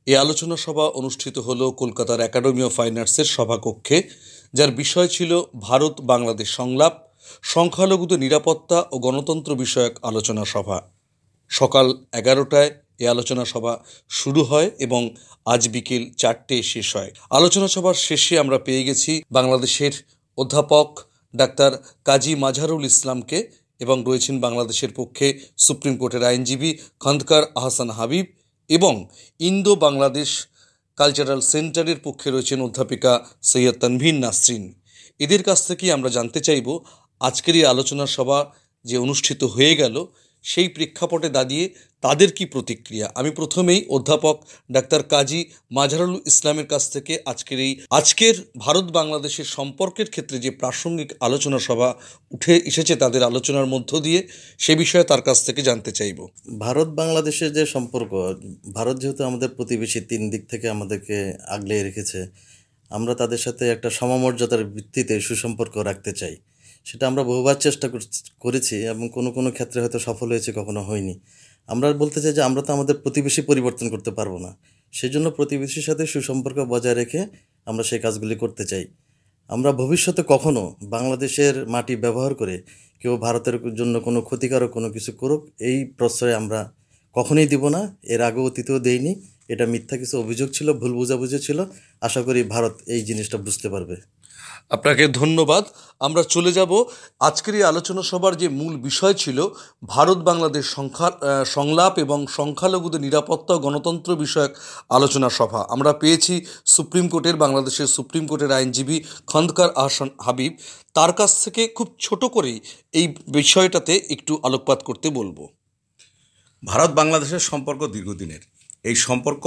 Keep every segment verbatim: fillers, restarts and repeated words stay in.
এই আলোচনা সভা অনুষ্ঠিত হল কলকাতার একাডেমি অফ ফাইন আর্টসের সভাকক্ষে, যার বিষয় ছিল ভারত বাংলাদেশ সংলাপ, সংখ্যালঘুদের নিরাপত্তা ও গণতন্ত্র বিষয়ক আলোচনা সভা। সকাল এগারোটায় এই আলোচনা সভা শুরু হয় এবং আজ বিকেল চারটে শেষ হয়। আলোচনা সভার শেষে আমরা পেয়ে গেছি বাংলাদেশের অধ্যাপক ডাক্তার কাজী মাজহারুল ইসলামকে এবং রয়েছেন বাংলাদেশের পক্ষে সুপ্রিম কোর্টের আইনজীবী খন্দকার আহসান হাবিব এবং ইন্দো বাংলাদেশ কালচারাল সেন্টারের পক্ষে রয়েছেন অধ্যাপিকা সৈয়দ তানভীর নাসরিন। এদের কাছ থেকে আমরা জানতে চাইব আজকের এই আলোচনা সভা যে অনুষ্ঠিত হয়ে গেল সেই প্রেক্ষাপটে দাঁড়িয়ে তাদের কি প্রতিক্রিয়া। আমি প্রথমেই অধ্যাপক ডাক্তার কাজী মাজহারুল ইসলামের কাছ থেকে আজকের এই আজকের ভারত বাংলাদেশের সম্পর্কের ক্ষেত্রে যে প্রাসঙ্গিক আলোচনা সভা উঠে এসেছে তাদের আলোচনার মধ্য দিয়ে সে বিষয়ে তার কাছ থেকে জানতে চাইব। ভারত বাংলাদেশের যে সম্পর্ক, ভারত যেহেতু আমাদের প্রতিবেশী, তিন দিক থেকে আমাদেরকে আগলে রেখেছে, আমরা তাদের সাথে একটা সমমর্যাদার ভিত্তিতে সুসম্পর্ক রাখতে চাই। সেটা আমরা বহুবার চেষ্টা করেছি এবং কোনো কোনো ক্ষেত্রে হয়তো সফল হয়েছে, কখনো হয়নি। আমরা বলতে চাই যে আমরা তো আমাদের প্রতিবেশী পরিবর্তন করতে পারবো না, সেই জন্য প্রতিবেশীর সাথে সুসম্পর্ক বজায় রেখে আমরা সেই কাজগুলি করতে চাই। আমরা ভবিষ্যতে কখনো বাংলাদেশের মাটি ব্যবহার করে কেউ ভারতের জন্য কোনো ক্ষতিকারক কোনো কিছু করুক, এই প্রশ্রয় আমরা কখনোই দিব না। এর আগে অতীতেও দেইনি। এটা মিথ্যা কিছু অভিযোগ ছিল, ভুল বোঝাবুঝি ছিল। আশা করি ভারত এই জিনিসটা বুঝতে পারবে। আপনাকে ধন্যবাদ। আমরা চলে যাব আজকের এই আলোচনা সভার যে মূল বিষয় ছিল ভারত বাংলাদেশ সংখ্যা সংলাপ এবং সংখ্যালঘুদের নিরাপত্তা ও গণতন্ত্র বিষয়ক আলোচনা সভা। আমরা পেয়েছি সুপ্রিম কোর্টের বাংলাদেশের সুপ্রিম কোর্টের আইনজীবী খন্দকার আহসান হাবিব। তার কাছ থেকে খুব ছোট করেই এই বিষয়টাতে একটু আলোকপাত করতে বলবো। ভারত বাংলাদেশের সম্পর্ক দীর্ঘদিনের। এই সম্পর্ক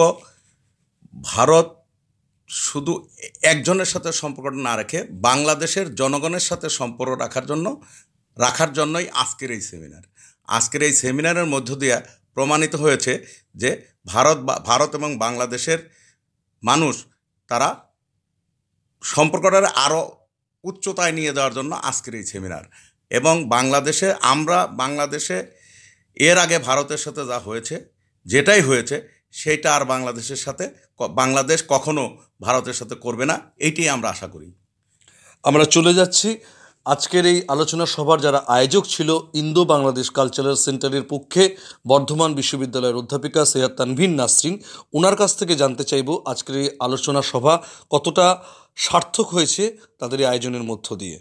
ভারত শুধু একজনের সাথে সম্পর্কটা না রেখে বাংলাদেশের জনগণের সাথে সম্পর্ক রাখার জন্য রাখার জন্যই আজকের এই সেমিনার। আজকের এই সেমিনারের মধ্য দিয়ে প্রমাণিত হয়েছে যে ভারত বা ভারত এবং বাংলাদেশের মানুষ তারা সম্পর্কটার আরও উচ্চতায় নিয়ে যাওয়ার জন্য আজকের এই সেমিনার। এবং বাংলাদেশে আমরা বাংলাদেশে এর আগে ভারতের সাথে যা হয়েছে, যেটাই হয়েছে সেইটা আর বাংলাদেশের সাথে বাংলাদেশ কখনো ভারতের সাথে করবে না, এইটাই আমরা আশা করি। আমরা চলে যাচ্ছি আজকের এই আলোচনা সভার যারা আয়োজক ছিল ইন্দো বাংলাদেশ কালচারাল সেন্টারের পক্ষে বর্ধমান বিশ্ববিদ্যালয়ের অধ্যাপিকা সৈয়দ তানভীর নাসরিন। ওনার কাছ থেকে জানতে চাইব আজকের এই আলোচনা সভা কতটা সার্থক হয়েছে তাদের এই আয়োজনের মধ্য দিয়ে।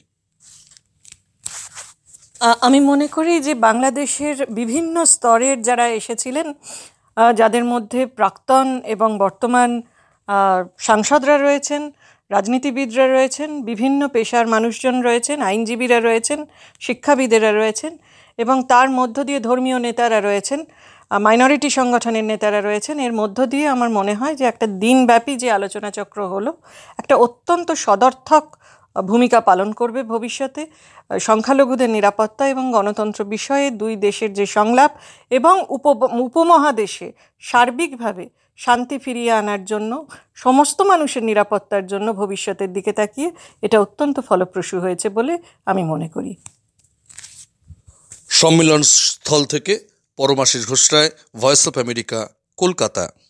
আমি মনে করি যে বাংলাদেশের বিভিন্ন স্তরের যারা এসেছিলেন, যাদের মধ্যে প্রাক্তন এবং বর্তমান সাংসদরা রয়েছেন, রাজনীতিবিদরা রয়েছেন, বিভিন্ন পেশার মানুষজন রয়েছেন, আইনজীবীরা রয়েছেন, শিক্ষাবিদেরা রয়েছেন এবং তার মধ্য দিয়ে ধর্মীয় নেতারা রয়েছেন, মাইনরিটি সংগঠনের নেতারা রয়েছেন। এর মধ্য দিয়ে আমার মনে হয় যে একটা দিনব্যাপী যে আলোচনা চক্র হলো একটা অত্যন্ত সদর্থক ভূমিকা পালন করবে ভবিষ্যতে সংখ্যালঘুদের নিরাপত্তা এবং গণতন্ত্র বিষয়ে দুই দেশের যে সংলাপ এবং উপ উপমহাদেশে সার্বিকভাবে শান্তি ফিরিয়ে আনার জন্য, সমস্ত মানুষের নিরাপত্তার জন্য ভবিষ্যতের দিকে তাকিয়ে এটা অত্যন্ত ফলপ্রসূ হয়েছে বলে আমি মনে করি। সম্মেলন স্থল থেকে Paramashis Ghosh Roy, voice of America, Kolkata.